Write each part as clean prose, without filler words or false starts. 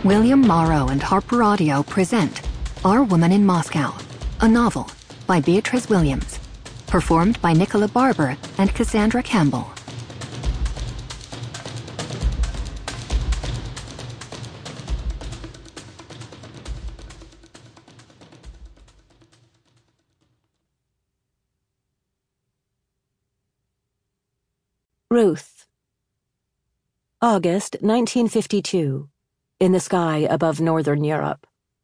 William Morrow and Harper Audio present Our Woman in Moscow, a novel by Beatrice Williams, performed by Nicola Barber and Cassandra Campbell. Ruth. August 1952. In the sky above Northern Europe.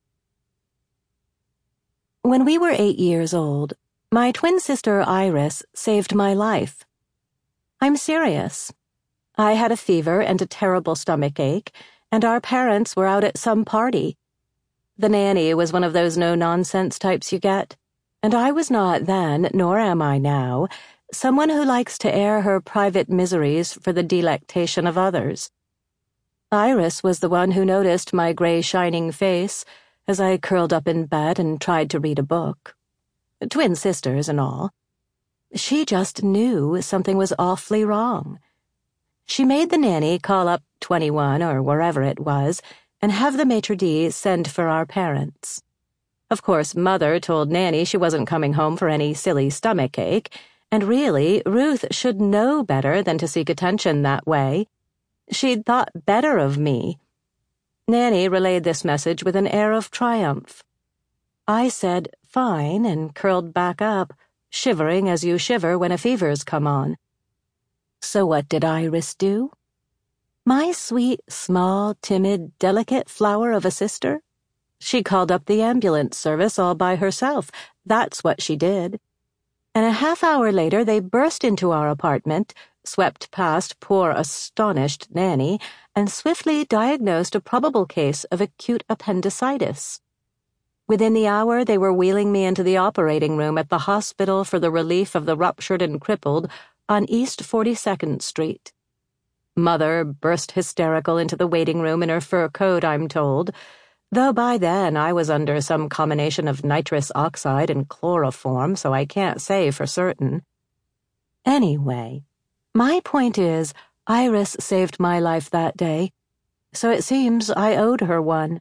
When we were 8 years old, my twin sister Iris saved my life. I'm serious. I had a fever and a terrible stomach ache, and our parents were out at some party. The nanny was one of those no-nonsense types you get, and I was not then, nor am I now, someone who likes to air her private miseries for the delectation of others. Iris was the one who noticed my gray shining face as I curled up in bed and tried to read a book. Twin sisters and all. She just knew something was awfully wrong. She made the nanny call up 21 or wherever it was and have the maitre d' send for our parents. Of course, Mother told Nanny she wasn't coming home for any silly stomach ache, and really, Ruth should know better than to seek attention that way. She'd thought better of me. Nanny relayed this message with an air of triumph. I said, fine, and curled back up, shivering as you shiver when a fever's come on. So what did Iris do? My sweet, small, timid, delicate flower of a sister? She called up the ambulance service all by herself. That's what she did. And a half-hour later they burst into our apartment, swept past poor, astonished Nanny, and swiftly diagnosed a probable case of acute appendicitis. Within the hour, they were wheeling me into the operating room at the Hospital for the Relief of the Ruptured and Crippled on East 42nd Street. Mother burst hysterical into the waiting room in her fur coat, I'm told, though by then I was under some combination of nitrous oxide and chloroform, so I can't say for certain. Anyway, my point is, Iris saved my life that day, so it seems I owed her one.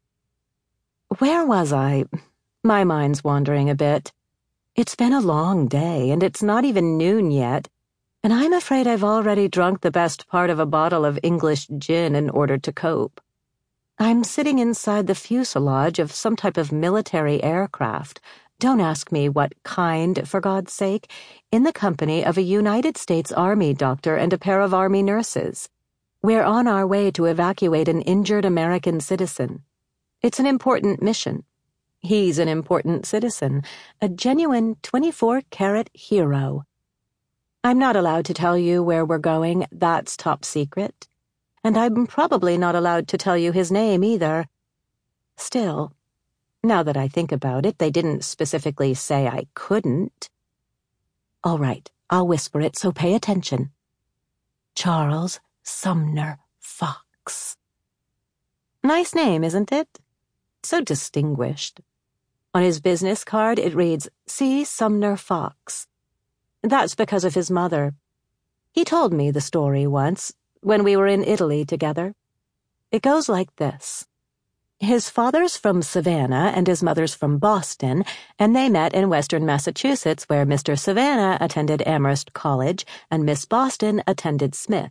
Where was I? My mind's wandering a bit. It's been a long day, and it's not even noon yet, and I'm afraid I've already drunk the best part of a bottle of English gin in order to cope. I'm sitting inside the fuselage of some type of military aircraft. Don't ask me what kind, for God's sake, in the company of a United States Army doctor and a pair of Army nurses. We're on our way to evacuate an injured American citizen. It's an important mission. He's an important citizen, a genuine 24-carat hero. I'm not allowed to tell you where we're going, that's top secret. And I'm probably not allowed to tell you his name either. Still, now that I think about it, they didn't specifically say I couldn't. All right, I'll whisper it, so pay attention. Charles Sumner Fox. Nice name, isn't it? So distinguished. On his business card, it reads, C. Sumner Fox. That's because of his mother. He told me the story once, when we were in Italy together. It goes like this. His father's from Savannah and his mother's from Boston, and they met in western Massachusetts where Mr. Savannah attended Amherst College and Miss Boston attended Smith.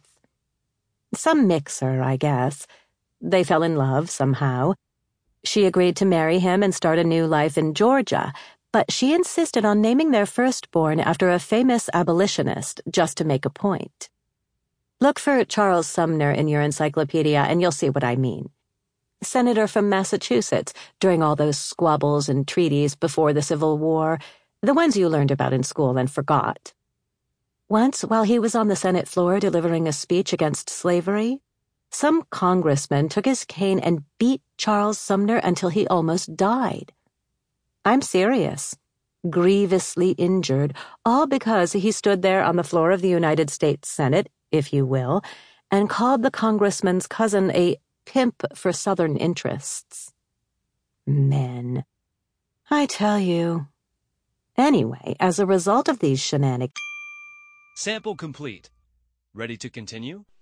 Some mixer, I guess. They fell in love somehow. She agreed to marry him and start a new life in Georgia, but she insisted on naming their firstborn after a famous abolitionist just to make a point. Look for Charles Sumner in your encyclopedia and you'll see what I mean. Senator from Massachusetts during all those squabbles and treaties before the Civil War, the ones you learned about in school and forgot. Once, while he was on the Senate floor delivering a speech against slavery, some congressman took his cane and beat Charles Sumner until he almost died. I'm serious. Grievously injured, all because he stood there on the floor of the United States Senate, if you will, and called the congressman's cousin a pimp for Southern interests. Men. I tell you. Anyway, as a result of these shenanigans... Sample complete. Ready to continue?